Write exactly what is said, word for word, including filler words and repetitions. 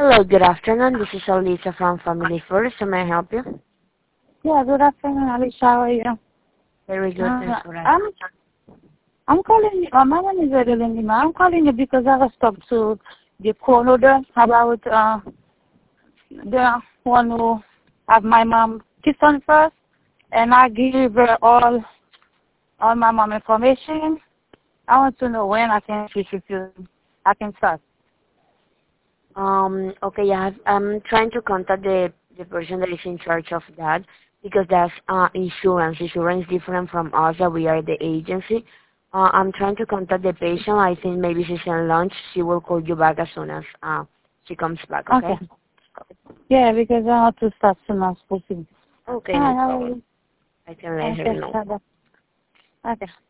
Hello, good afternoon. This is Elisa from Family First. How may I help you? Yeah, good afternoon, Alicia. How are you? Very good. Uh, Thanks for I'm, asking. I'm calling you. Uh, my name is Adeline Lima. I'm calling you because I was talking to the co-holder about uh, the one who have my mom kiss on first, and I give her all all my mom information. I want to know when I can switch with you. I can start. Um, okay, yeah, I'm trying to contact the, the person that is in charge of that because that's uh, insurance. Insurance is different from us, that we are the agency. Uh, I'm trying to contact the patient. I think maybe she's on lunch. She will call you back as soon as uh, she comes back, okay? Okay. Yeah, because I want to start soon as possible. Okay, Hi, no how are problem. you? I can let her know. Okay. Okay.